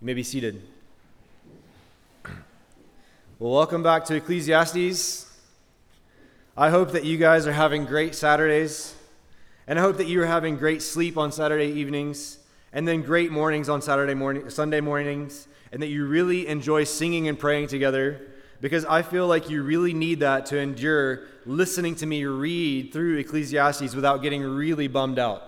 You may be seated. Well, welcome back to Ecclesiastes. I hope that you guys are having great Saturdays, and I hope that you are having great sleep on Saturday evenings, and then great mornings on Sunday mornings, and that you really enjoy singing and praying together, because I feel like you really need that to endure listening to me read through Ecclesiastes without getting really bummed out.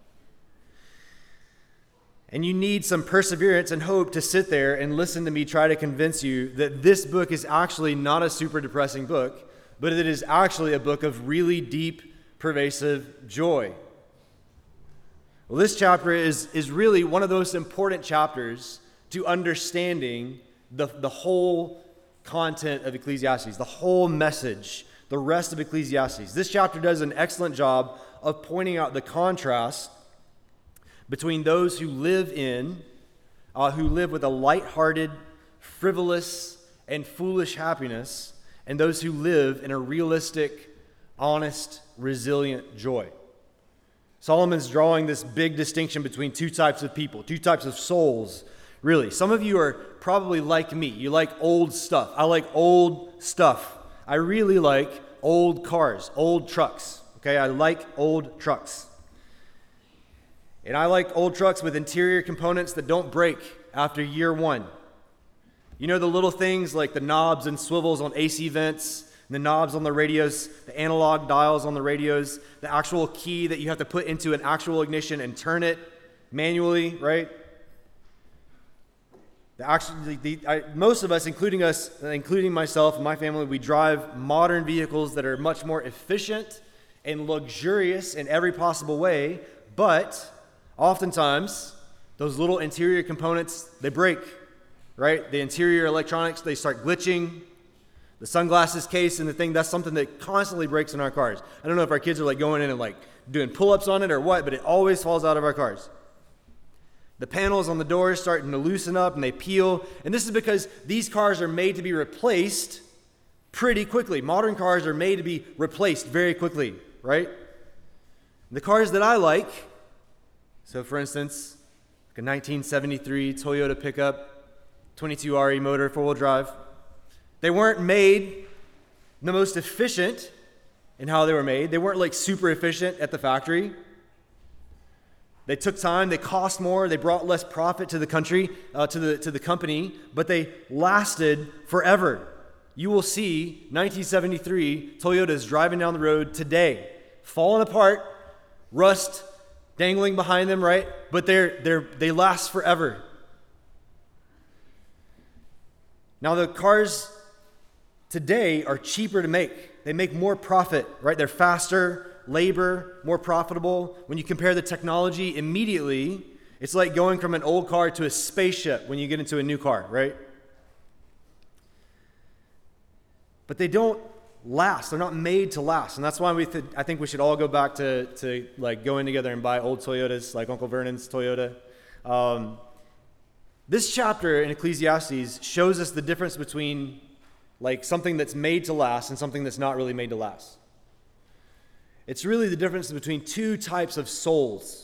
And you need some perseverance and hope to sit there and listen to me try to convince you that this book is actually not a super depressing book, but it is actually a book of really deep, pervasive joy. Well, this chapter is really one of those important chapters to understanding the whole content of Ecclesiastes, the whole message, the rest of Ecclesiastes. This chapter does an excellent job of pointing out the contrast between those who live with a lighthearted, frivolous, and foolish happiness, and those who live in a realistic, honest, resilient joy. Solomon's drawing this big distinction between two types of people, two types of souls, really. Some of you are probably like me. You like old stuff. I like old stuff. I really like old cars, old trucks. Okay, I like old trucks. And I like old trucks with interior components that don't break after year one. You know, the little things like the knobs and swivels on AC vents, the knobs on the radios, the analog dials on the radios, the actual key that you have to put into an actual ignition and turn it manually, right? Most of us, including myself and my family, we drive modern vehicles that are much more efficient and luxurious in every possible way, but oftentimes, those little interior components, they break, right? The interior electronics, they start glitching. The sunglasses case and the thing, that's something that constantly breaks in our cars. I don't know if our kids are like going in and like doing pull-ups on it or what, but it always falls out of our cars. The panels on the doors starting to loosen up and they peel. And this is because these cars are made to be replaced pretty quickly. Modern cars are made to be replaced very quickly, right? The cars that I like, so for instance, like a 1973 Toyota pickup, 22RE motor, four-wheel drive. They weren't made the most efficient in how they were made. They weren't like super efficient at the factory. They took time, they cost more, they brought less profit to the country, to the company, but they lasted forever. You will see 1973 Toyotas driving down the road today, falling apart, rust dangling behind them, right? But they last forever. Now the cars today are cheaper to make. They make more profit, right? They're faster, labor, more profitable. When you compare the technology immediately, it's like going from an old car to a spaceship when you get into a new car, right? But they don't last. They're not made to last. And that's why I think we should all go back to like going together and buy old Toyotas, like Uncle Vernon's Toyota. This chapter in Ecclesiastes shows us the difference between like something that's made to last and something that's not really made to last. It's really the difference between two types of souls.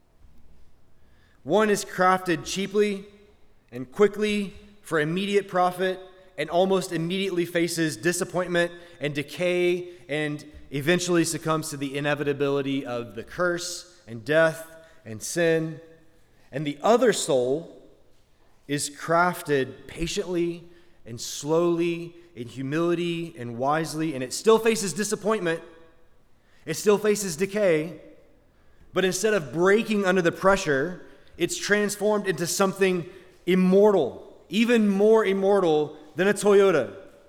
One is crafted cheaply and quickly for immediate profit, and almost immediately faces disappointment and decay and eventually succumbs to the inevitability of the curse and death and sin. And the other soul is crafted patiently and slowly in humility and wisely, and it still faces disappointment, it still faces decay, but instead of breaking under the pressure, it's transformed into something immortal, even more immortal than a Toyota.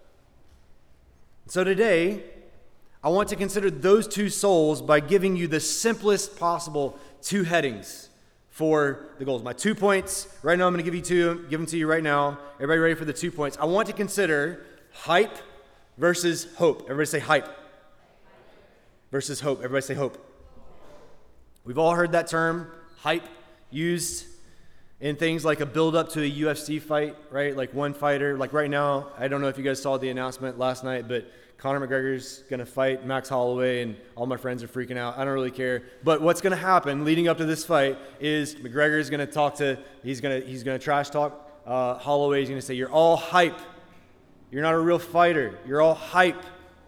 So today, I want to consider those two souls by giving you the simplest possible two headings for the goals. My 2 points, right now I'm going to give them to you right now. Everybody ready for the 2 points? I want to consider hype versus hope. Everybody say hype. Versus hope. Everybody say hope. We've all heard that term, hype, used in things like a build-up to a UFC fight, right? Like one fighter, like right now, I don't know if you guys saw the announcement last night, but Conor McGregor's going to fight Max Holloway, and all my friends are freaking out. I don't really care. But what's going to happen leading up to this fight is McGregor's going to talk to, he's going to trash talk Holloway. He's going to say, "You're all hype. You're not a real fighter. You're all hype.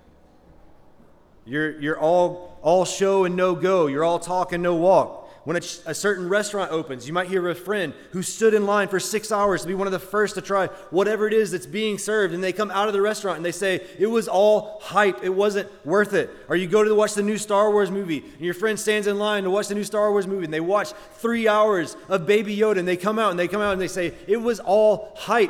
You're all show and no go. You're all talk and no walk." When a certain restaurant opens, you might hear of a friend who stood in line for 6 hours to be one of the first to try whatever it is that's being served, and they come out of the restaurant and they say, "It was all hype. It wasn't worth it." Or you go to watch the new Star Wars movie, and your friend stands in line to watch the new Star Wars movie, and they watch 3 hours of Baby Yoda, and they come out and they say, "It was all hype."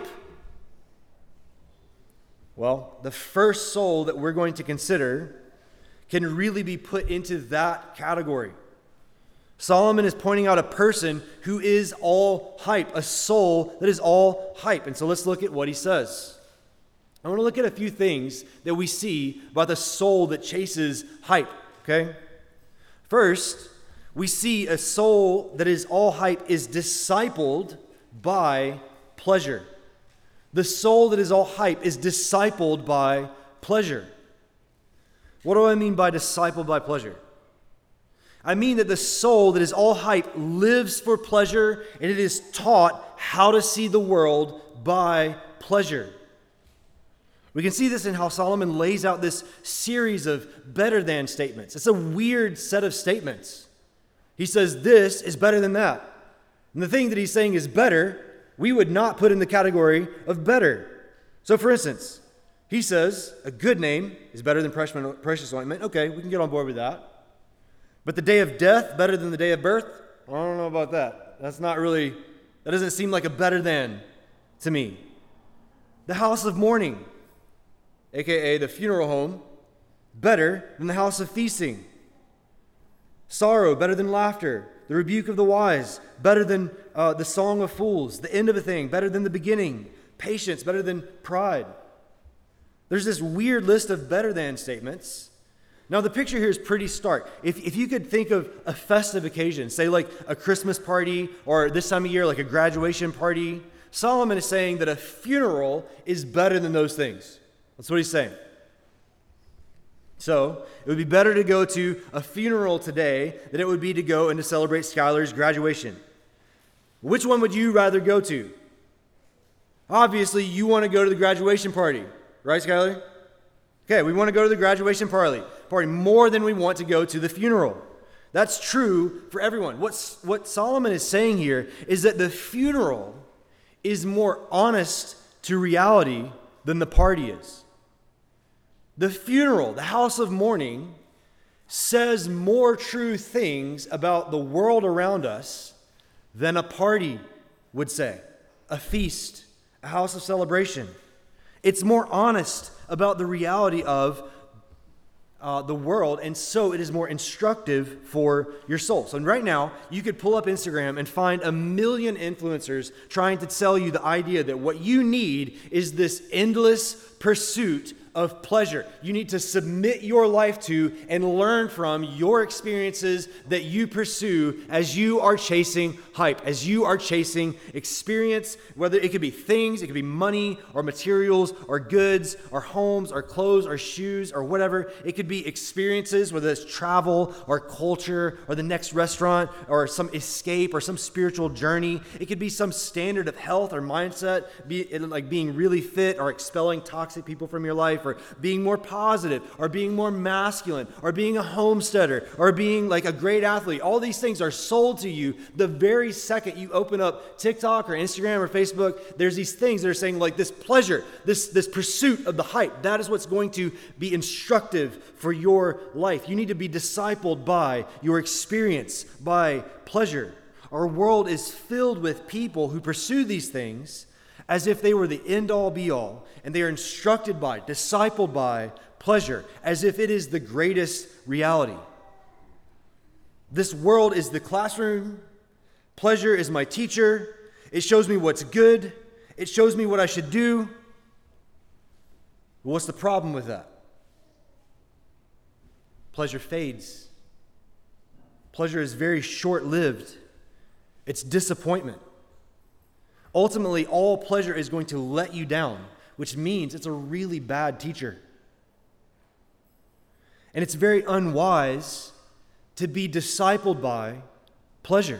Well, the first soul that we're going to consider can really be put into that category. Solomon is pointing out a person who is all hype, a soul that is all hype. And so let's look at what he says. I want to look at a few things that we see about the soul that chases hype, okay? First, we see a soul that is all hype is discipled by pleasure. The soul that is all hype is discipled by pleasure. What do I mean by discipled by pleasure? I mean that the soul that is all hype lives for pleasure, and it is taught how to see the world by pleasure. We can see this in how Solomon lays out this series of better than statements. It's a weird set of statements. He says this is better than that. And the thing that he's saying is better, we would not put in the category of better. So for instance, he says a good name is better than precious ointment. Okay, we can get on board with that. But the day of death better than the day of birth? I don't know about that. That doesn't seem like a better than to me. The house of mourning, aka the funeral home, better than the house of feasting. Sorrow better than laughter. The rebuke of the wise better than the song of fools. The end of a thing better than the beginning. Patience better than pride. There's this weird list of better than statements. Now, the picture here is pretty stark. If you could think of a festive occasion, say like a Christmas party, or this time of year, like a graduation party, Solomon is saying that a funeral is better than those things. That's what he's saying. So, it would be better to go to a funeral today than it would be to go and to celebrate Skylar's graduation. Which one would you rather go to? Obviously, you want to go to the graduation party, right, Skylar? Okay, we want to go to the graduation party more than we want to go to the funeral. That's true for everyone. What Solomon is saying here is that the funeral is more honest to reality than the party is. The funeral, the house of mourning, says more true things about the world around us than a party would say, a feast, a house of celebration. It's more honest about the reality of the world, and so it is more instructive for your soul. So right now, you could pull up Instagram and find a million influencers trying to sell you the idea that what you need is this endless pursuit of pleasure. You need to submit your life to and learn from your experiences that you pursue as you are chasing hype, as you are chasing experience, whether it could be things, it could be money or materials or goods or homes or clothes or shoes or whatever. It could be experiences, whether it's travel or culture or the next restaurant or some escape or some spiritual journey. It could be some standard of health or mindset, like being really fit or expelling toxic people from your life, or being more positive, or being more masculine, or being a homesteader, or being like a great athlete. All these things are sold to you the very second you open up TikTok or Instagram or Facebook. There's these things that are saying like this pleasure, this pursuit of the hype. That is what's going to be instructive for your life. You need to be discipled by your experience, by pleasure. Our world is filled with people who pursue these things as if they were the end-all, be-all, and they are instructed by, discipled by pleasure, as if it is the greatest reality. This world is the classroom. Pleasure is my teacher. It shows me what's good. It shows me what I should do. But what's the problem with that? Pleasure fades. Pleasure is very short-lived. It's disappointment. Ultimately, all pleasure is going to let you down, which means it's a really bad teacher. And it's very unwise to be discipled by pleasure.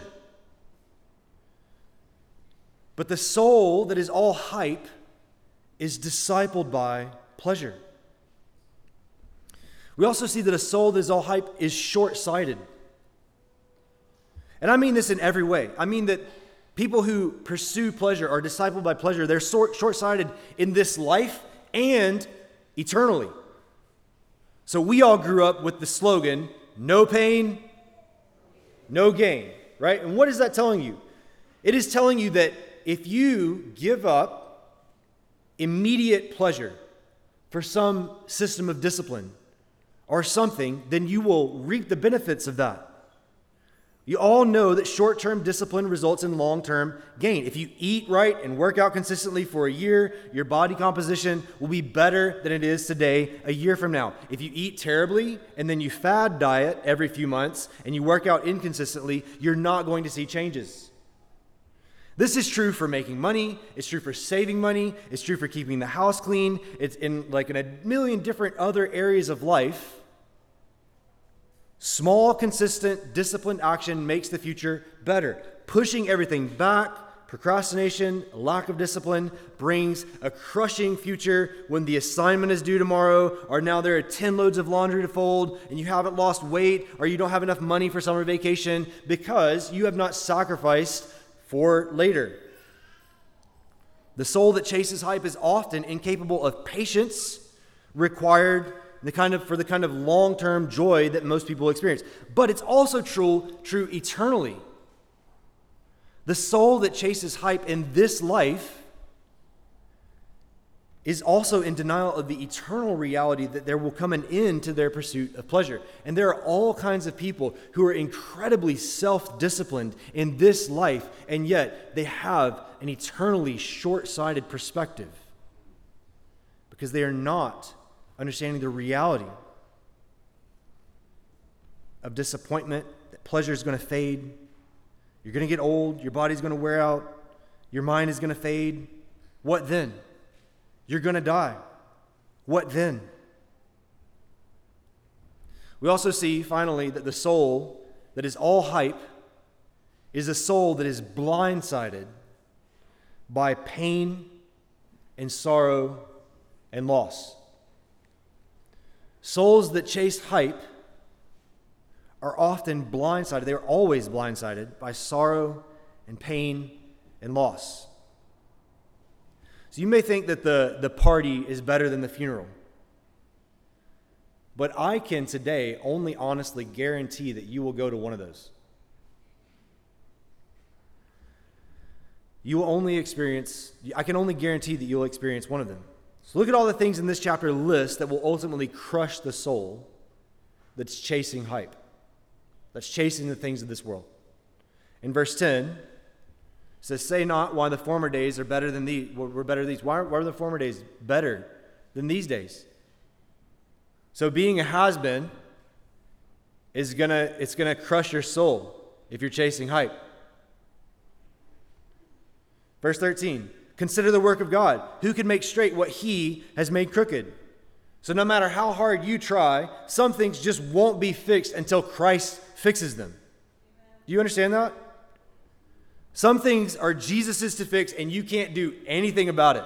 But the soul that is all hype is discipled by pleasure. We also see that a soul that is all hype is short-sighted. And I mean this in every way. I mean that people who pursue pleasure are discipled by pleasure. They're short-sighted in this life and eternally. So we all grew up with the slogan, no pain, no gain, right? And what is that telling you? It is telling you that if you give up immediate pleasure for some system of discipline or something, then you will reap the benefits of that. You all know that short-term discipline results in long-term gain. If you eat right and work out consistently for a year, your body composition will be better than it is today a year from now. If you eat terribly and then you fad diet every few months and you work out inconsistently, you're not going to see changes. This is true for making money. It's true for saving money. It's true for keeping the house clean. It's in a million different other areas of life. Small, consistent, disciplined action makes the future better. Pushing everything back, procrastination, lack of discipline, brings a crushing future when the assignment is due tomorrow, or now there are 10 loads of laundry to fold, and you haven't lost weight, or you don't have enough money for summer vacation because you have not sacrificed for later. The soul that chases hype is often incapable of patience required for the kind of long-term joy that most people experience. But it's also true eternally. The soul that chases hype in this life is also in denial of the eternal reality that there will come an end to their pursuit of pleasure. And there are all kinds of people who are incredibly self-disciplined in this life, and yet they have an eternally short-sighted perspective because they are not understanding the reality of disappointment, that pleasure is going to fade. You're going to get old. Your body's going to wear out. Your mind is going to fade. What then? You're going to die. What then? We also see, finally, that the soul that is all hype is a soul that is blindsided by pain and sorrow and loss. Souls that chase hype are often blindsided. They are always blindsided by sorrow and pain and loss. So you may think that the party is better than the funeral. But I can today only honestly guarantee that you will go to one of those. I can only guarantee that you'll experience one of them. So look at all the things in this chapter list that will ultimately crush the soul that's chasing hype, that's chasing the things of this world. In verse 10, it says, "Say not why the former days are better than these. Were better than these. Why are the former days better than these days?" So being a has-been it's gonna crush your soul if you're chasing hype. Verse 13, "Consider the work of God. Who can make straight what he has made crooked?" So no matter how hard you try, some things just won't be fixed until Christ fixes them. Do you understand that? Some things are Jesus's to fix, and you can't do anything about it.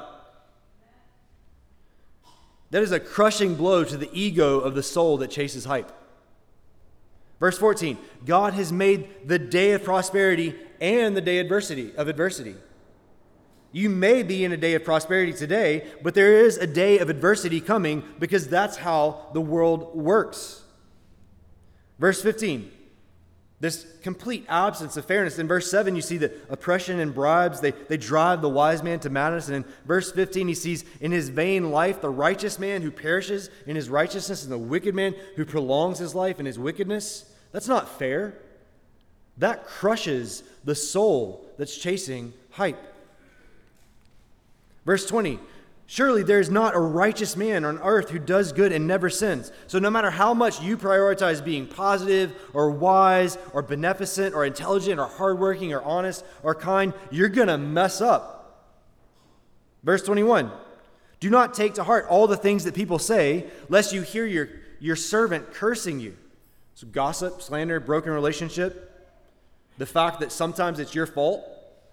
That is a crushing blow to the ego of the soul that chases hype. Verse 14, "God has made the day of prosperity and the day of adversity." You may be in a day of prosperity today, but there is a day of adversity coming because that's how the world works. Verse 15, this complete absence of fairness. In verse 7, you see that oppression and bribes, they drive the wise man to madness. And in verse 15, he sees in his vain life the righteous man who perishes in his righteousness and the wicked man who prolongs his life in his wickedness. That's not fair. That crushes the soul that's chasing hype. Verse 20, Surely there is not a righteous man on earth who does good and never sins. So no matter how much you prioritize being positive or wise or beneficent or intelligent or hardworking or honest or kind, you're going to mess up. Verse 21, do not take to heart all the things that people say, lest you hear your servant cursing you. So gossip, slander, broken relationship, the fact that sometimes it's your fault,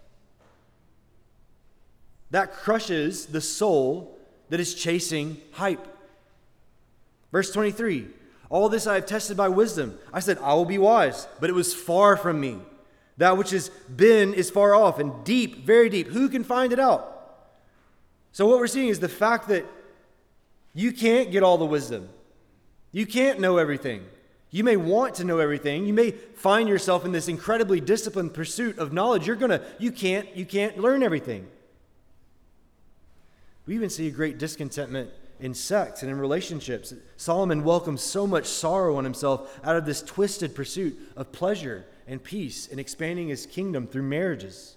that crushes the soul that is chasing hype. Verse 23, all this I have tested by wisdom. I said, I will be wise, but it was far from me. That which has been is far off and deep, very deep. Who can find it out? So what we're seeing is the fact that you can't get all the wisdom. You can't know everything. You may want to know everything. You may find yourself in this incredibly disciplined pursuit of knowledge. You can't learn everything. We even see a great discontentment in sex and in relationships. Solomon welcomes so much sorrow on himself out of this twisted pursuit of pleasure and peace and expanding his kingdom through marriages.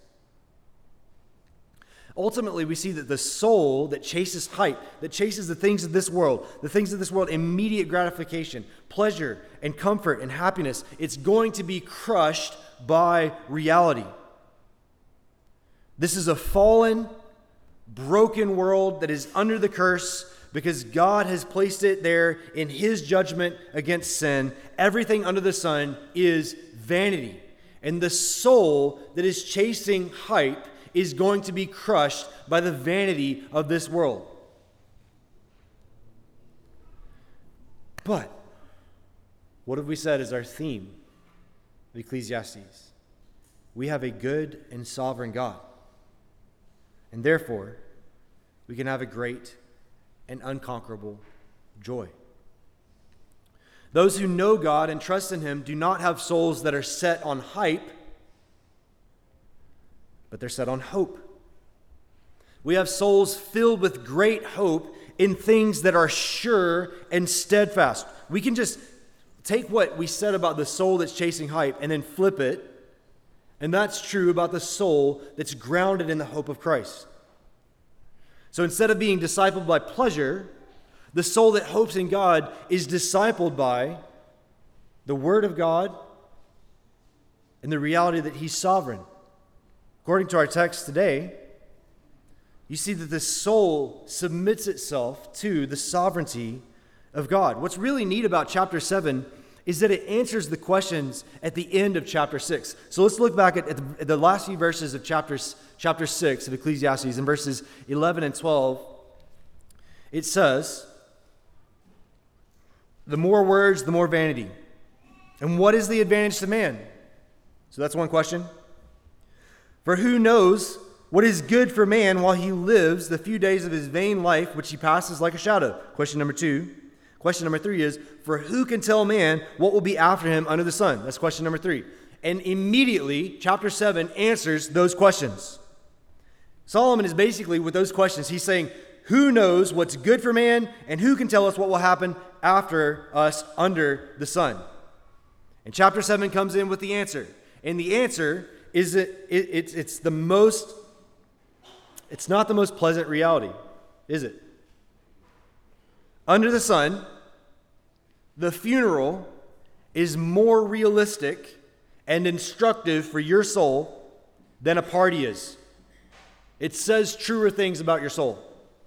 Ultimately, we see that the soul that chases hype, that chases the things of this world, immediate gratification, pleasure and comfort and happiness, it's going to be crushed by reality. This is a fallen, broken world that is under the curse because God has placed it there in his judgment against sin. Everything under the sun is vanity. And the soul that is chasing hype is going to be crushed by the vanity of this world. But what have we said is our theme of Ecclesiastes? We have a good and sovereign God. And therefore, we can have a great and unconquerable joy. Those who know God and trust in him do not have souls that are set on hype, but they're set on hope. We have souls filled with great hope in things that are sure and steadfast. We can just take what we said about the soul that's chasing hype and then flip it. And that's true about the soul that's grounded in the hope of Christ. So instead of being discipled by pleasure, the soul that hopes in God is discipled by the Word of God and the reality that he's sovereign. According to our text today, you see that the soul submits itself to the sovereignty of God. What's really neat about chapter 7 is that it answers the questions at the end of chapter 6. So let's look back at the last few verses of chapter 6 of Ecclesiastes. In verses 11 and 12, it says, the more words, the more vanity. And what is the advantage to man? So that's one question. For who knows what is good for man while he lives the few days of his vain life, which he passes like a shadow? Question number 2. Question number 3 is, for who can tell man what will be after him under the sun? That's question number 3. And immediately, chapter 7 answers those questions. Solomon is basically, with those questions, he's saying, who knows what's good for man, and who can tell us what will happen after us under the sun? And chapter 7 comes in with the answer. And the answer is that it's not the most pleasant reality, is it? Under the sun, the funeral is more realistic and instructive for your soul than a party is. It says truer things about your soul.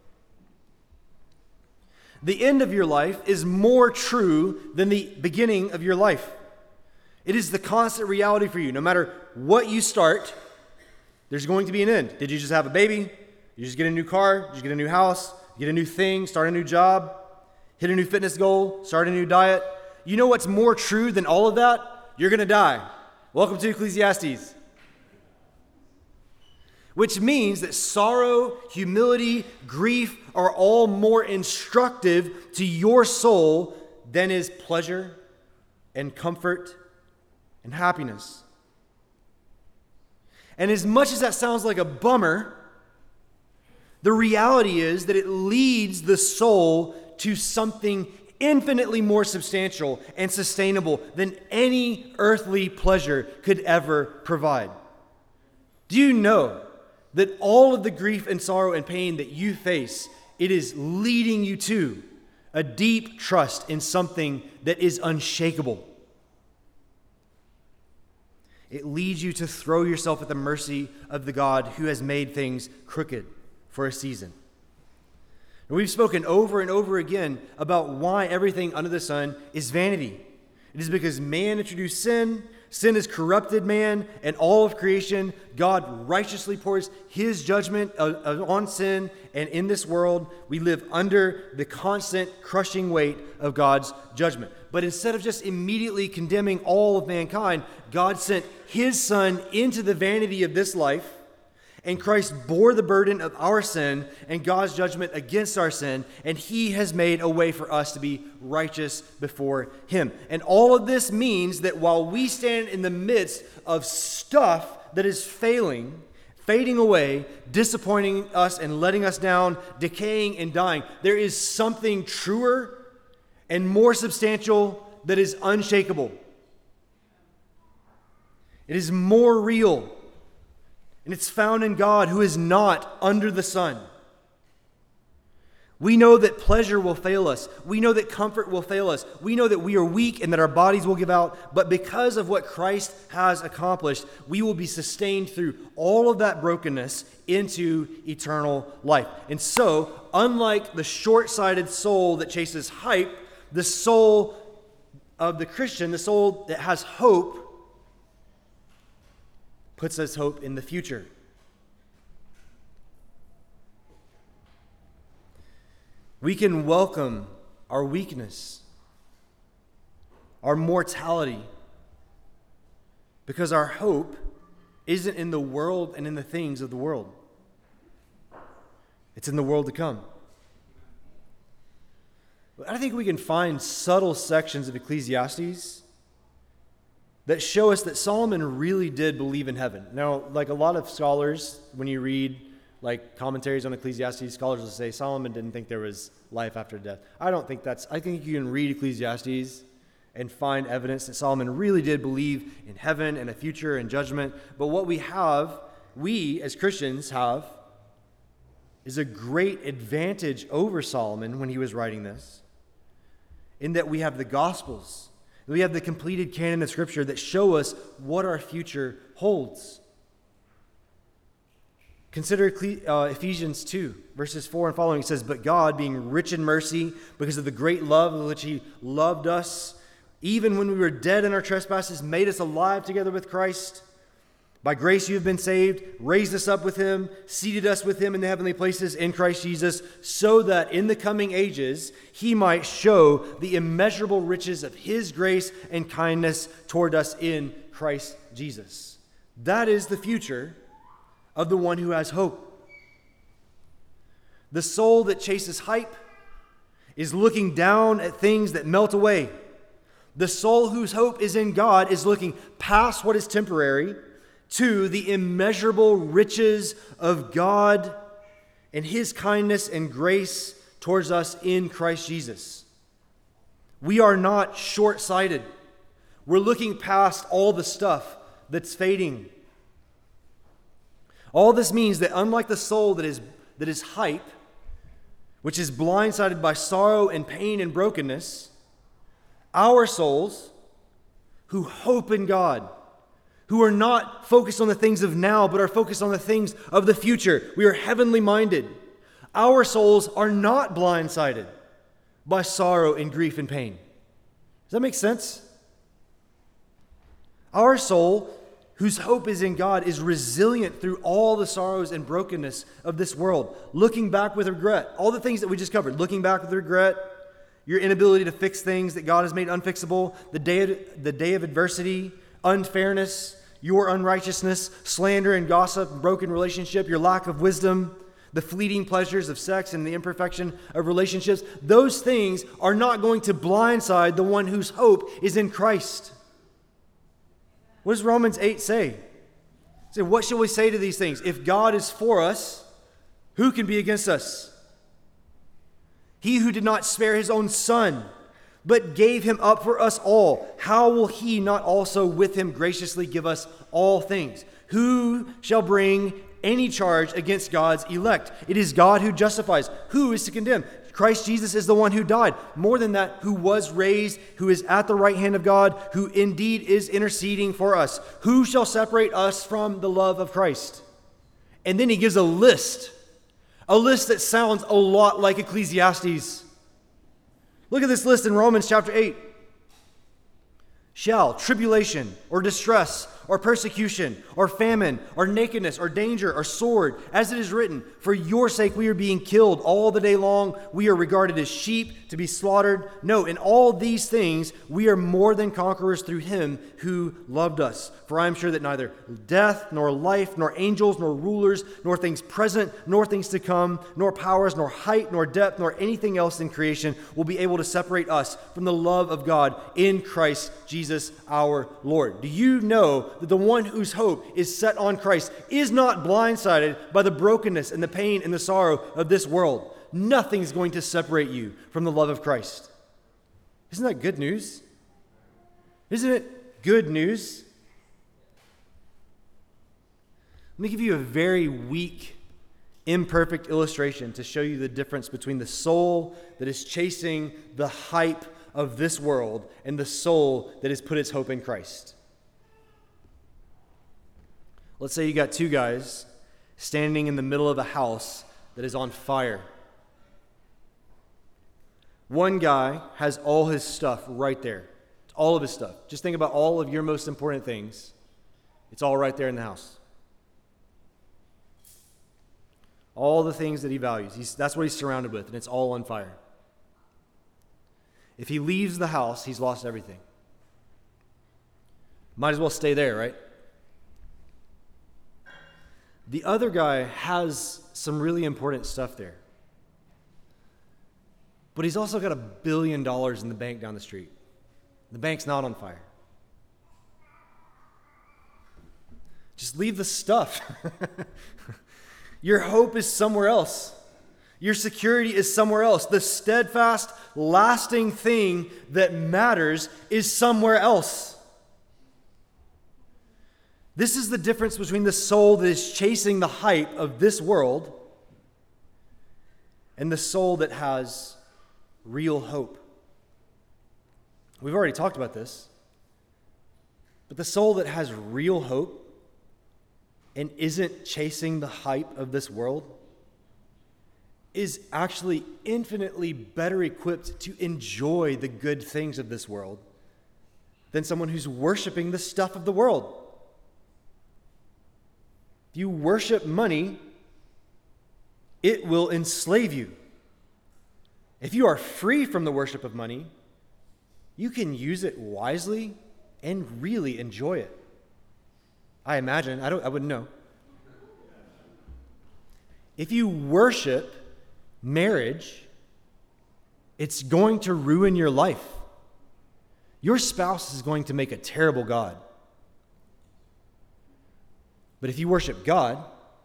The end of your life is more true than the beginning of your life. It is the constant reality for you. No matter what you start, there's going to be an end. Did you just have a baby? Did you just get a new car? Did you get a new house? Get a new thing? Start a new job? Hit a new fitness goal? Start a new diet? You know what's more true than all of that? You're going to die. Welcome to Ecclesiastes. Which means that sorrow, humility, grief are all more instructive to your soul than is pleasure and comfort and happiness. And as much as that sounds like a bummer, the reality is that it leads the soul to something infinitely more substantial and sustainable than any earthly pleasure could ever provide. Do you know that all of the grief and sorrow and pain that you face it is leading you to a deep trust in something that is unshakable. It leads you to throw yourself at the mercy of the God who has made things crooked for a season. And we've spoken over and over again about why everything under the sun is vanity. It is because man introduced sin. Sin has corrupted man and all of creation. God righteously pours his judgment on sin, and in this world, we live under the constant crushing weight of God's judgment. But instead of just immediately condemning all of mankind, God sent his Son into the vanity of this life, and Christ bore the burden of our sin and God's judgment against our sin, and he has made a way for us to be righteous before him. And all of this means that while we stand in the midst of stuff that is fading away, disappointing us and letting us down, decaying and dying, there is something truer and more substantial that is unshakable. It is more real. And it's found in God, who is not under the sun. We know that pleasure will fail us. We know that comfort will fail us. We know that we are weak and that our bodies will give out. But because of what Christ has accomplished, we will be sustained through all of that brokenness into eternal life. And so, unlike the short-sighted soul that chases hype, the soul of the Christian, the soul that has hope, puts us hope in the future. We can welcome our weakness, our mortality, because our hope isn't in the world and in the things of the world. It's in the world to come. But I think we can find subtle sections of Ecclesiastes that show us that Solomon really did believe in heaven. Now, like a lot of scholars, when you read like commentaries on Ecclesiastes, scholars will say Solomon didn't think there was life after death. I think you can read Ecclesiastes and find evidence that Solomon really did believe in heaven and a future and judgment. But what we as Christians have, is a great advantage over Solomon when he was writing this, in that we have the Gospels. We have the completed canon of Scripture that show us what our future holds. Consider Ephesians 2, verses 4 and following. It says, "But God, being rich in mercy, because of the great love with which he loved us, even when we were dead in our trespasses, made us alive together with Christ. By grace you have been saved, raised us up with him, seated us with him in the heavenly places in Christ Jesus, so that in the coming ages he might show the immeasurable riches of his grace and kindness toward us in Christ Jesus." That is the future of the one who has hope. The soul that chases hype is looking down at things that melt away. The soul whose hope is in God is looking past what is temporary to the immeasurable riches of God and his kindness and grace towards us in Christ Jesus. We are not short-sighted. We're looking past all the stuff that's fading. All this means that unlike the soul that is hype, which is blindsided by sorrow and pain and brokenness, our souls who hope in God, who are not focused on the things of now, but are focused on the things of the future. We are heavenly minded. Our souls are not blindsided by sorrow and grief and pain. Does that make sense? Our soul, whose hope is in God, is resilient through all the sorrows and brokenness of this world, looking back with regret. All the things that we just covered, looking back with regret, your inability to fix things that God has made unfixable, the day of adversity, unfairness, your unrighteousness, slander and gossip, broken relationship, your lack of wisdom, the fleeting pleasures of sex and the imperfection of relationships. Those things are not going to blindside the one whose hope is in Christ. What does Romans 8 say? Say, what shall we say to these things? If God is for us, who can be against us? He who did not spare his own son, but gave him up for us all, how will he not also with him graciously give us all things? Who shall bring any charge against God's elect. It is God who justifies. Who is to condemn? Christ Jesus is the one who died. More than that, who was raised, who is at the right hand of God, who indeed is interceding for us. Who shall separate us from the love of Christ? And then he gives a list that sounds a lot like Ecclesiastes. Look at this list in Romans chapter 8. Shall tribulation or distress or persecution or famine or nakedness or danger or sword, as it is written, for your sake we are being killed all the day long. We are regarded as sheep to be slaughtered. No, in all these things we are more than conquerors through him who loved us. For I am sure that neither death, nor life, nor angels, nor rulers, nor things present, nor things to come, nor powers, nor height, nor depth, nor anything else in creation will be able to separate us from the love of God in Christ Jesus our Lord. Do you know that the one whose hope is set on Christ is not blindsided by the brokenness and the pain and the sorrow of this world? Nothing is going to separate you from the love of Christ. Isn't that good news? Isn't it good news? Let me give you a very weak, imperfect illustration to show you the difference between the soul that is chasing the hype of this world and the soul that has put its hope in Christ. Let's say you got two guys standing in the middle of a house that is on fire. One guy has all his stuff right there. It's all of his stuff. Just think about all of your most important things. It's all right there in the house. All the things that he values. That's what he's surrounded with, and it's all on fire. If he leaves the house, he's lost everything. Might as well stay there, right? The other guy has some really important stuff there. But he's also got $1 billion in the bank down the street. The bank's not on fire. Just leave the stuff. Your hope is somewhere else. Your security is somewhere else. The steadfast, lasting thing that matters is somewhere else. This is the difference between the soul that is chasing the hype of this world and the soul that has real hope. We've already talked about this. But the soul that has real hope and isn't chasing the hype of this world is actually infinitely better equipped to enjoy the good things of this world than someone who's worshiping the stuff of the world. If you worship money, it will enslave you. If you are free from the worship of money, you can use it wisely and really enjoy it. I imagine. I wouldn't know. If you worship marriage, it's going to ruin your life. Your spouse is going to make a terrible God. But if you worship God,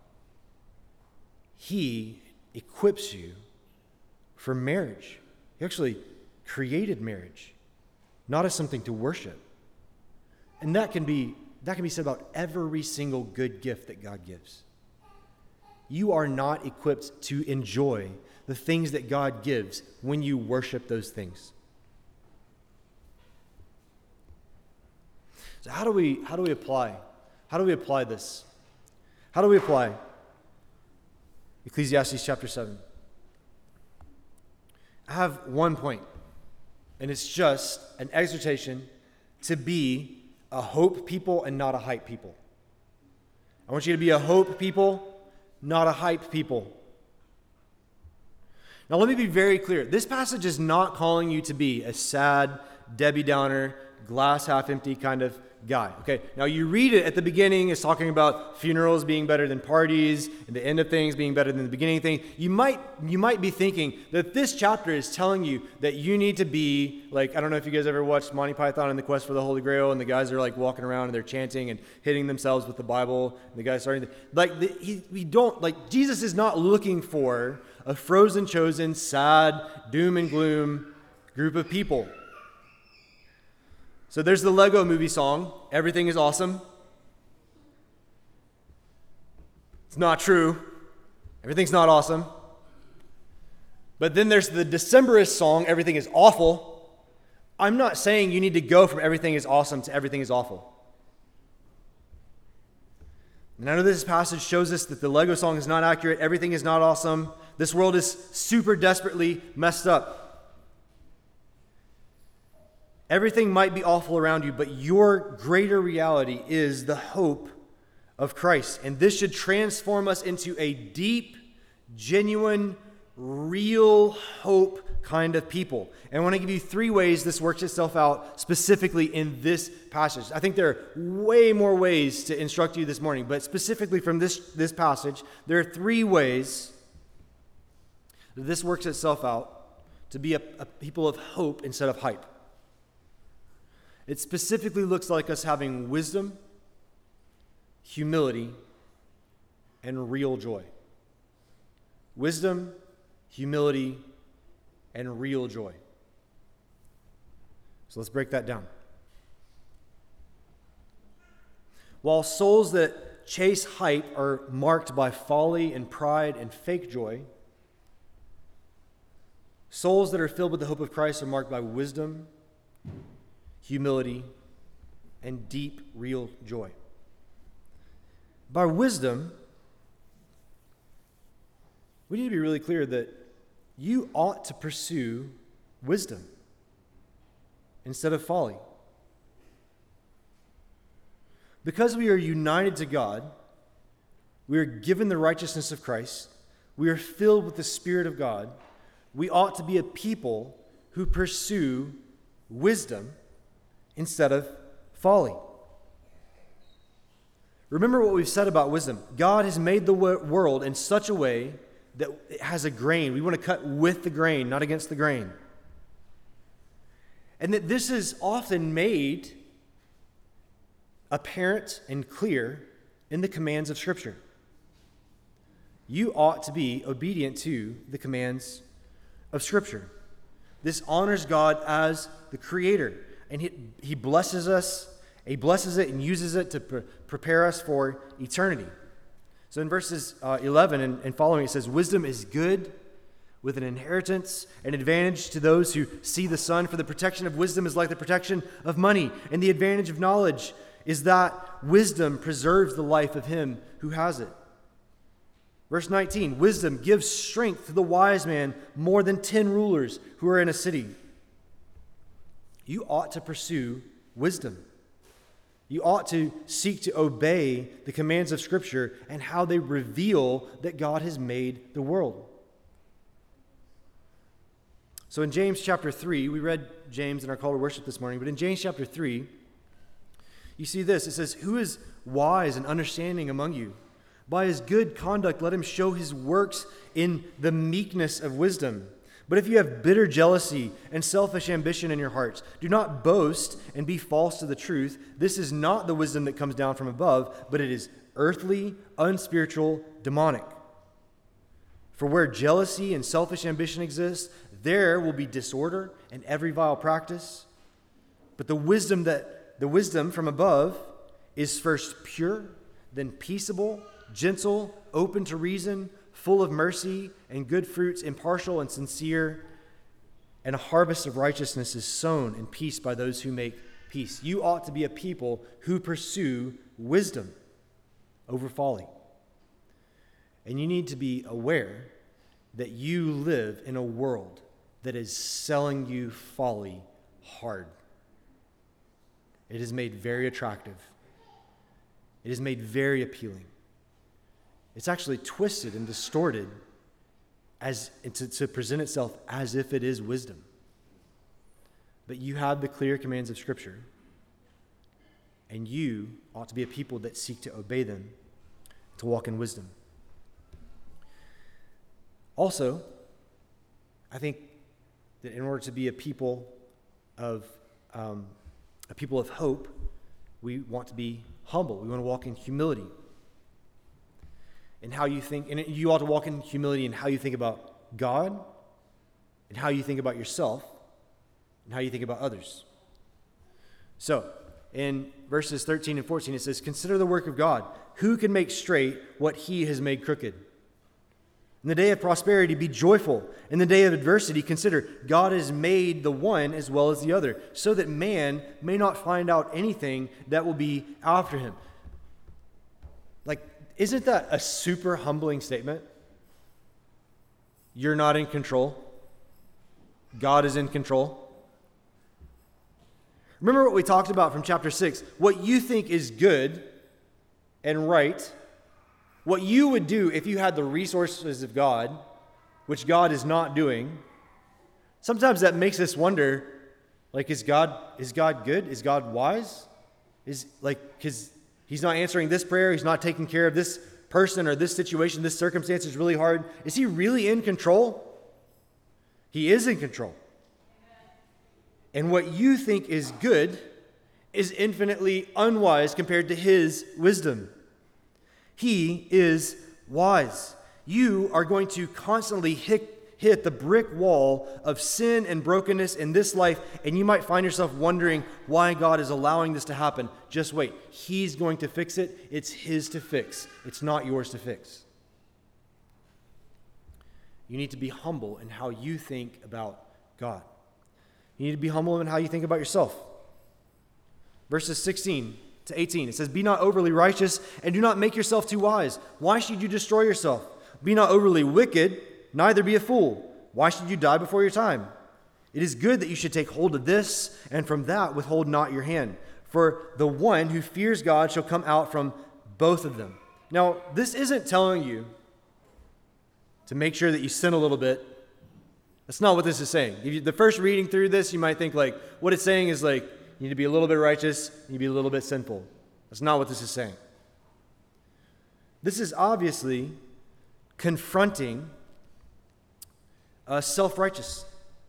He equips you for marriage. He actually created marriage, not as something to worship. And that can be said about every single good gift that God gives. You are not equipped to enjoy the things that God gives when you worship those things. So how do we apply? How do we apply this? How do we apply Ecclesiastes chapter 7? I have one point, and it's just an exhortation to be a hope people and not a hype people. I want you to be a hope people, not a hype people. Now let me be very clear. This passage is not calling you to be a sad, Debbie Downer, glass half empty kind of guy. Okay, now you read it at the beginning, it's talking about funerals being better than parties, and the end of things being better than the beginning of things. You might be thinking that this chapter is telling you that you need to be like, I don't know if you guys ever watched Monty Python and the Quest for the Holy Grail, and the guys are like walking around and they're chanting and hitting themselves with the Bible, and the guys starting to, Jesus is not looking for a frozen chosen, sad, doom and gloom group of people. So there's the Lego movie song, Everything is Awesome. It's not true. Everything's not awesome. But then there's the Decemberist song, everything is awful. I'm not saying you need to go from everything is awesome to everything is awful. And I know this passage shows us that the Lego song is not accurate, everything is not awesome. This world is super desperately messed up. Everything might be awful around you, but your greater reality is the hope of Christ. And this should transform us into a deep, genuine, real hope kind of people. And I want to give you 3 ways this works itself out specifically in this passage. I think there are way more ways to instruct you this morning, but specifically from this passage, there are 3 ways that this works itself out to be a people of hope instead of hype. It specifically looks like us having wisdom, humility, and real joy. Wisdom, humility, and real joy. So let's break that down. While souls that chase hype are marked by folly and pride and fake joy, souls that are filled with the hope of Christ are marked by wisdom, humility, and deep, real joy. By wisdom, we need to be really clear that you ought to pursue wisdom instead of folly. Because we are united to God, we are given the righteousness of Christ, we are filled with the Spirit of God, we ought to be a people who pursue wisdom instead of folly. Remember what we've said about wisdom. God has made the world in such a way that it has a grain. We want to cut with the grain, not against the grain. And that this is often made apparent and clear in the commands of Scripture. You ought to be obedient to the commands of Scripture. This honors God as the Creator. And He blesses us. He blesses it and uses it to prepare us for eternity. So in verses 11 and following, it says, wisdom is good with an inheritance, an advantage to those who see the sun. For the protection of wisdom is like the protection of money. And the advantage of knowledge is that wisdom preserves the life of him who has it. Verse 19, wisdom gives strength to the wise man more than 10 rulers who are in a city. You ought to pursue wisdom. You ought to seek to obey the commands of Scripture and how they reveal that God has made the world. So in James chapter 3, we read James in our call to worship this morning, but in James chapter 3, you see this. It says, who is wise and understanding among you? By his good conduct, let him show his works in the meekness of wisdom. But if you have bitter jealousy and selfish ambition in your hearts, do not boast and be false to the truth. This is not the wisdom that comes down from above, but it is earthly, unspiritual, demonic. For where jealousy and selfish ambition exist, there will be disorder and every vile practice. But the wisdom from above is first pure, then peaceable, gentle, open to reason, full of mercy and good fruits, impartial and sincere, and a harvest of righteousness is sown in peace by those who make peace. You ought to be a people who pursue wisdom over folly. And you need to be aware that you live in a world that is selling you folly hard. It is made very attractive. It is made very appealing. It's actually twisted and distorted to present itself as if it is wisdom. But you have the clear commands of Scripture, and you ought to be a people that seek to obey them, to walk in wisdom. Also, I think that in order to be a people of hope, we want to be humble. We want to walk in humility. And how you think, and you ought to walk in humility in how you think about God, and how you think about yourself, and how you think about others. So, in verses 13 and 14. It says, "Consider the work of God. Who can make straight what he has made crooked? In the day of prosperity, be joyful. In the day of adversity, consider God has made the one as well as the other, so that man may not find out anything that will be after him." Like, isn't that a super humbling statement? You're not in control. God is in control. Remember what we talked about from chapter 6. What you think is good and right, what you would do if you had the resources of God, which God is not doing. Sometimes that makes us wonder, like, is God good? Is God wise? Because he's not answering this prayer, he's not taking care of this person or this situation, this circumstance is really hard. Is he really in control? He is in control. And what you think is good is infinitely unwise compared to his wisdom. He is wise. You are going to constantly hit the brick wall of sin and brokenness in this life, and you might find yourself wondering why God is allowing this to happen. Just wait. He's going to fix it. It's his to fix. It's not yours to fix. You need to be humble in how you think about God. You need to be humble in how you think about yourself. Verses 16 to 18, it says, "Be not overly righteous, and do not make yourself too wise. Why should you destroy yourself? Be not overly wicked, neither be a fool. Why should you die before your time? It is good that you should take hold of this, and from that withhold not your hand. For the one who fears God shall come out from both of them." Now, this isn't telling you to make sure that you sin a little bit. That's not what this is saying. The first reading through this, you might think like, what it's saying is like, you need to be a little bit righteous, you need to be a little bit sinful. That's not what this is saying. This is obviously confronting self-righteous.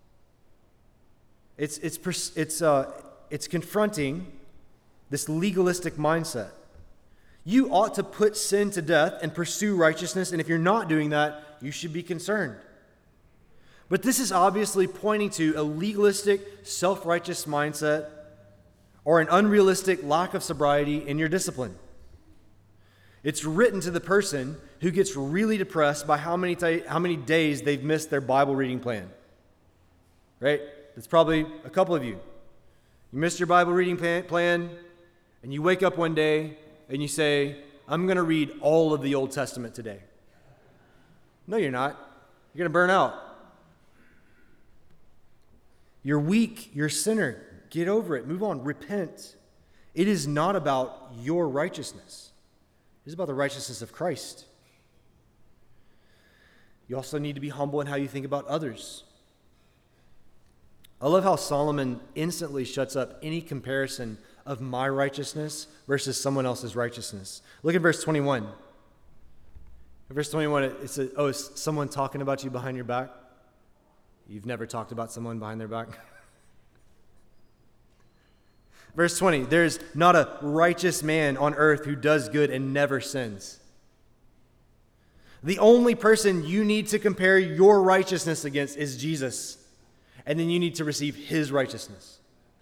It's confronting this legalistic mindset. You ought to put sin to death and pursue righteousness, and if you're not doing that, you should be concerned. But this is obviously pointing to a legalistic, self-righteous mindset or an unrealistic lack of sobriety in your discipline. It's written to the person who gets really depressed by how many days they've missed their Bible reading plan. Right? That's probably a couple of you. You missed your Bible reading plan, and you wake up one day and you say, "I'm going to read all of the Old Testament today." No, you're not. You're going to burn out. You're weak. You're a sinner. Get over it. Move on. Repent. It is not about your righteousness. It is about the righteousness of Christ. You also need to be humble in how you think about others. I love how Solomon instantly shuts up any comparison of my righteousness versus someone else's righteousness. Look at verse 21. In verse 21, it says, is someone talking about you behind your back? You've never talked about someone behind their back? Verse 20, "There's not a righteous man on earth who does good and never sins." The only person you need to compare your righteousness against is Jesus. And then you need to receive his righteousness.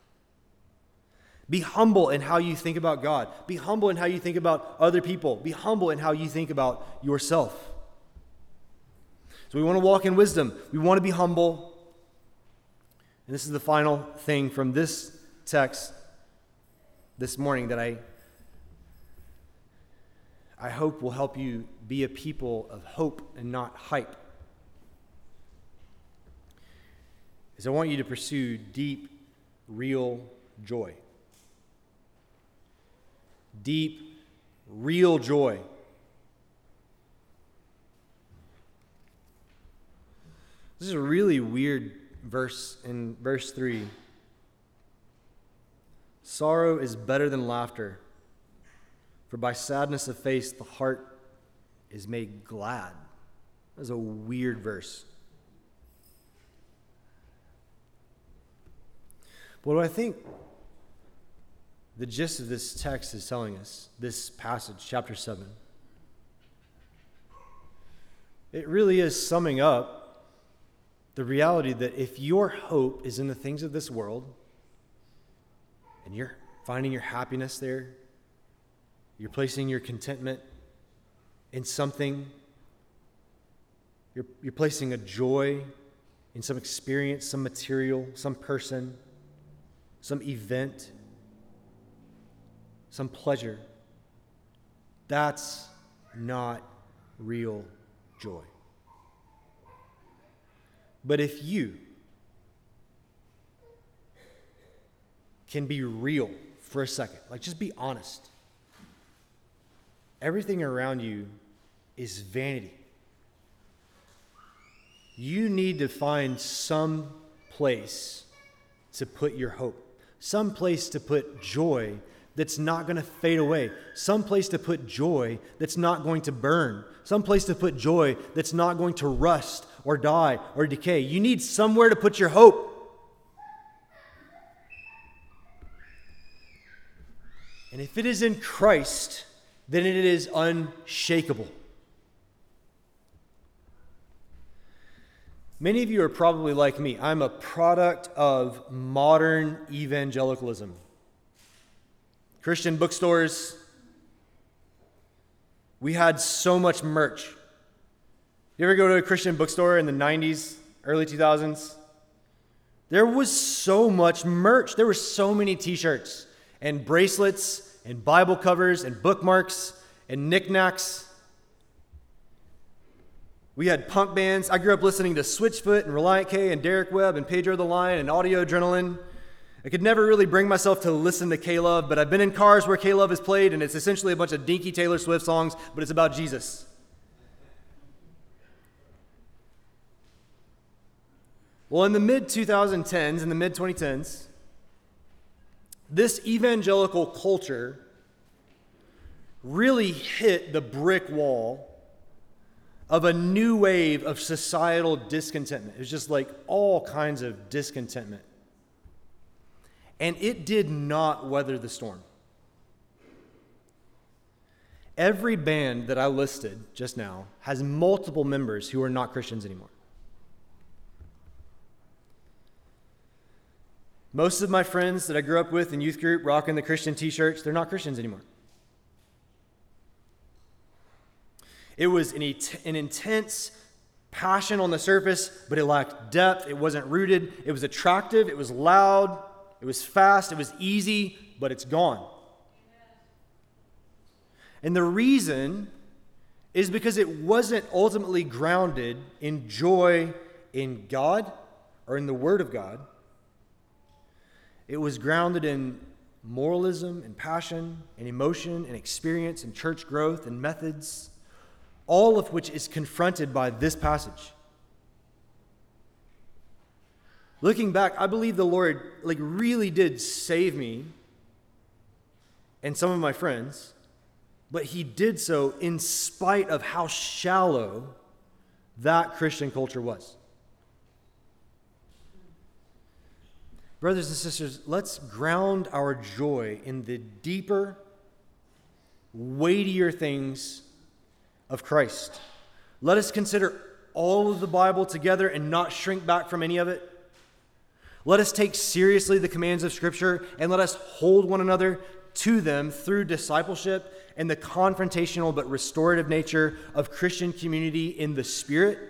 Be humble in how you think about God. Be humble in how you think about other people. Be humble in how you think about yourself. So we want to walk in wisdom. We want to be humble. And this is the final thing from this text this morning that I hope will help you be a people of hope and not hype. Is I want you to pursue deep, real joy. Deep, real joy. This is a really weird verse in verse 3. "Sorrow is better than laughter, for by sadness of face the heart is made glad." That's a weird verse. What do I think the gist of this text is telling us, this passage, chapter 7? It really is summing up the reality that if your hope is in the things of this world, and your finding your happiness there. You're placing your contentment in something. You're placing a joy in some experience, some material, some person, some event, some pleasure. That's not real joy. But if you can be real for a second, like just be honest, everything around you is vanity. You need to find some place to put your hope, some place to put joy that's not going to fade away, some place to put joy that's not going to burn, some place to put joy that's not going to rust or die or decay. You need somewhere to put your hope. And if it is in Christ, then it is unshakable. Many of you are probably like me. I'm a product of modern evangelicalism. Christian bookstores, we had so much merch. You ever go to a Christian bookstore in the 90s, early 2000s? There was so much merch. There were so many t-shirts and bracelets and Bible covers and bookmarks and knickknacks. We had punk bands. I grew up listening to Switchfoot and Reliant K and Derek Webb and Pedro the Lion and Audio Adrenaline. I could never really bring myself to listen to K-Love, but I've been in cars where K-Love is played, and it's essentially a bunch of dinky Taylor Swift songs, but it's about Jesus. Well, in the mid-2010s, in the mid-2010s, this evangelical culture really hit the brick wall of a new wave of societal discontentment. It was just like all kinds of discontentment. And it did not weather the storm. Every band that I listed just now has multiple members who are not Christians anymore. Most of my friends that I grew up with in youth group rocking the Christian t-shirts, they're not Christians anymore. It was an intense passion on the surface, but it lacked depth. It wasn't rooted. It was attractive. It was loud. It was fast. It was easy, but it's gone. And the reason is because it wasn't ultimately grounded in joy in God or in the Word of God. It was grounded in moralism and passion and emotion and experience and church growth and methods, all of which is confronted by this passage. Looking back, I believe the Lord really did save me and some of my friends, but he did so in spite of how shallow that Christian culture was. Brothers and sisters, let's ground our joy in the deeper, weightier things of Christ. Let us consider all of the Bible together and not shrink back from any of it. Let us take seriously the commands of Scripture and let us hold one another to them through discipleship and the confrontational but restorative nature of Christian community in the Spirit.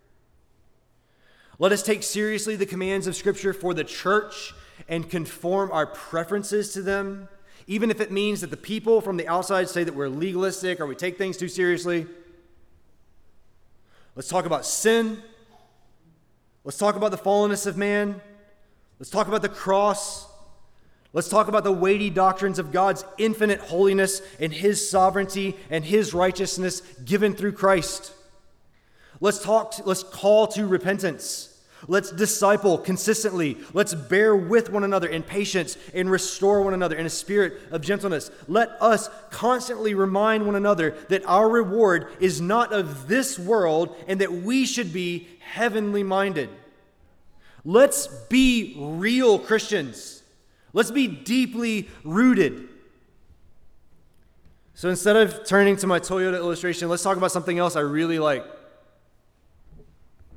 Let us take seriously the commands of Scripture for the church and conform our preferences to them, even if it means that the people from the outside say that we're legalistic or we take things too seriously. Let's talk about sin. Let's talk about the fallenness of man. Let's talk about the cross. Let's talk about the weighty doctrines of God's infinite holiness and his sovereignty and his righteousness given through Christ. Let's call to repentance. Let's disciple consistently. Let's bear with one another in patience and restore one another in a spirit of gentleness. Let us constantly remind one another that our reward is not of this world and that we should be heavenly minded. Let's be real Christians. Let's be deeply rooted. So instead of turning to my Toyota illustration, let's talk about something else I really like.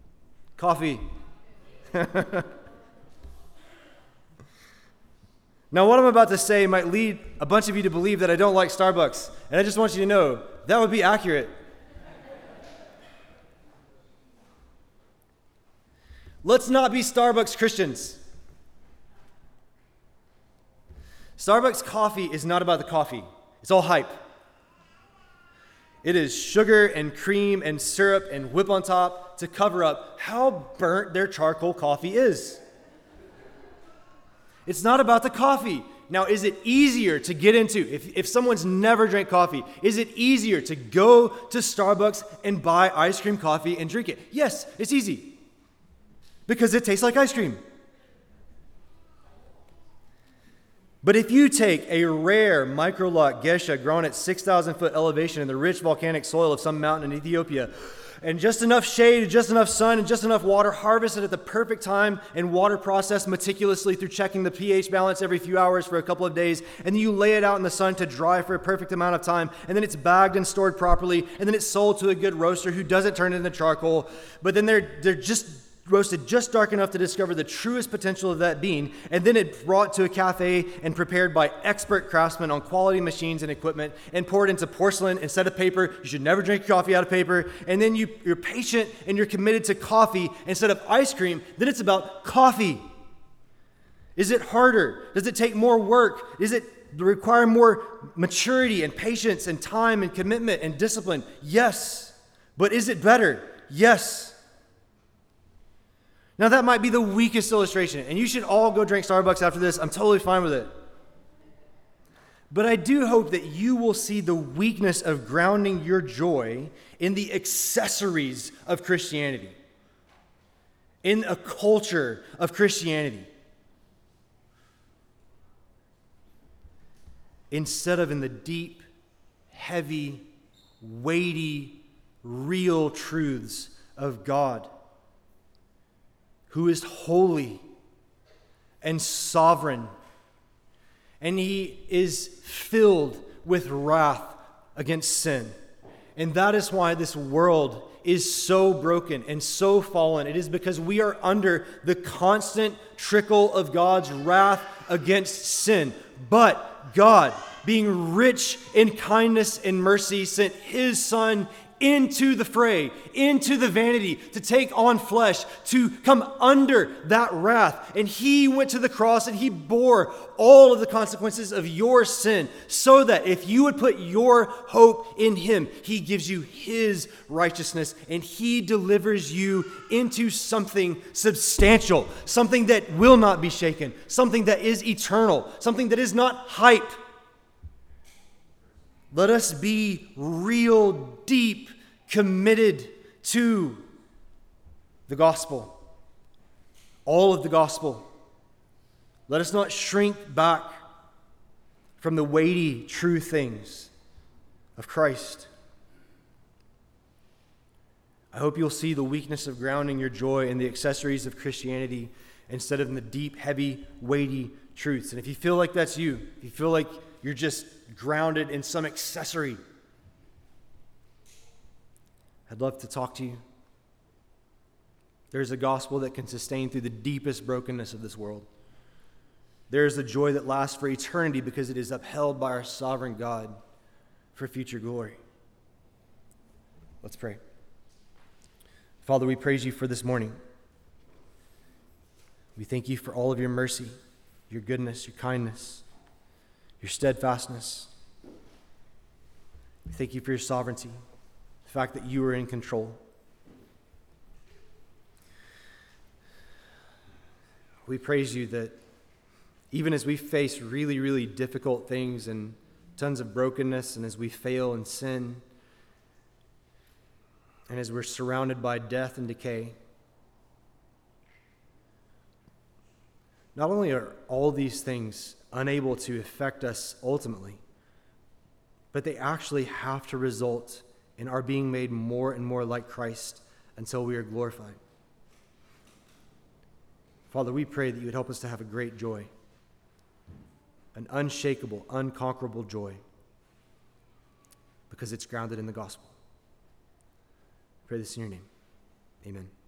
Coffee. Now, what I'm about to say might lead a bunch of you to believe that I don't like Starbucks, and I just want you to know that would be accurate. Let's not be Starbucks Christians. Starbucks coffee is not about the coffee. It's all hype. It is sugar and cream and syrup and whip on top to cover up how burnt their charcoal coffee is. It's not about the coffee. Now, is it easier to get into, if someone's never drank coffee, is it easier to go to Starbucks and buy ice cream coffee and drink it? Yes, it's easy. Because it tastes like ice cream. But if you take a rare microlock geisha grown at 6,000 foot elevation in the rich volcanic soil of some mountain in Ethiopia, and just enough shade, just enough sun, and just enough water, harvested at the perfect time and water processed meticulously through checking the pH balance every few hours for a couple of days, and then you lay it out in the sun to dry for a perfect amount of time, and then it's bagged and stored properly, and then it's sold to a good roaster who doesn't turn it into charcoal, but then they're just roasted just dark enough to discover the truest potential of that bean, and then it brought to a cafe and prepared by expert craftsmen on quality machines and equipment and poured into porcelain instead of paper. You should never drink coffee out of paper. And then you're patient and you're committed to coffee instead of ice cream. Then it's about coffee. Is it harder? Does it take more work? Does it require more maturity and patience and time and commitment and discipline? Yes. But is it better? Yes. Now, that might be the weakest illustration, and you should all go drink Starbucks after this. I'm totally fine with it. But I do hope that you will see the weakness of grounding your joy in the accessories of Christianity, in a culture of Christianity, instead of in the deep, heavy, weighty, real truths of God, who is holy and sovereign, and he is filled with wrath against sin. And that is why this world is so broken and so fallen. It is because we are under the constant trickle of God's wrath against sin. But God, being rich in kindness and mercy, sent his Son into the fray, into the vanity, to take on flesh, to come under that wrath. And he went to the cross and he bore all of the consequences of your sin, so that if you would put your hope in him, he gives you his righteousness and he delivers you into something substantial, something that will not be shaken, something that is eternal, something that is not hype. Let us be real deep committed to the gospel, all of the gospel. Let us not shrink back from the weighty, true things of Christ. I hope you'll see the weakness of grounding your joy in the accessories of Christianity instead of in the deep, heavy, weighty truths. And if you feel like that's you, if you feel like you're just grounded in some accessory, I'd love to talk to you. There's a gospel that can sustain through the deepest brokenness of this world. There is a joy that lasts for eternity because it is upheld by our sovereign God for future glory. Let's pray. Father, we praise you for this morning. We thank you for all of your mercy, your goodness, your kindness, your steadfastness. We thank you for your sovereignty, the fact that you are in control. We praise you that even as we face really, really difficult things and tons of brokenness, and as we fail and sin, and as we're surrounded by death and decay, not only are all these things unable to affect us ultimately, but they actually have to result in our being made more and more like Christ until we are glorified. Father, we pray that you would help us to have a great joy, an unshakable, unconquerable joy, because it's grounded in the gospel. I pray this in your name. Amen.